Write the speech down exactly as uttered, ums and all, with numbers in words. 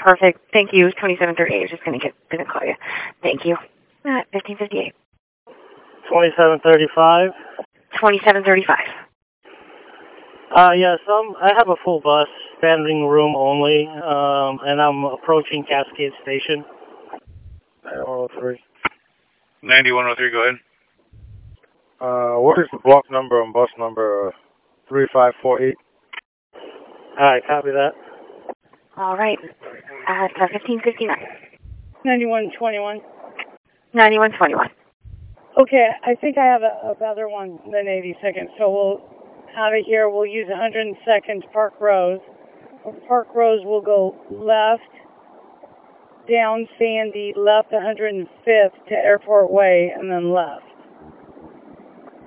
Perfect. Thank you. twenty-seven thirty-eight. I was just going to get going to call you. Thank you. Uh, fifteen fifty-eight. twenty-seven thirty-five. twenty-seven thirty-five. Uh, yes, um, I have a full bus, standing room only, um, and I'm approaching Cascade Station. one oh three. ninety-one oh three, go ahead. Uh, what is the block number on bus number uh, three five four eight? Alright, copy that. All right. At uh, fifteen fifty-nine. ninety-one twenty-one. ninety-one twenty-one. Okay, I think I have a, a better one than eighty seconds, so we'll, out of here, we'll use one hundred second Park Rose. Park Rose will go left, down Sandy, left one hundred fifth to Airport Way, and then left.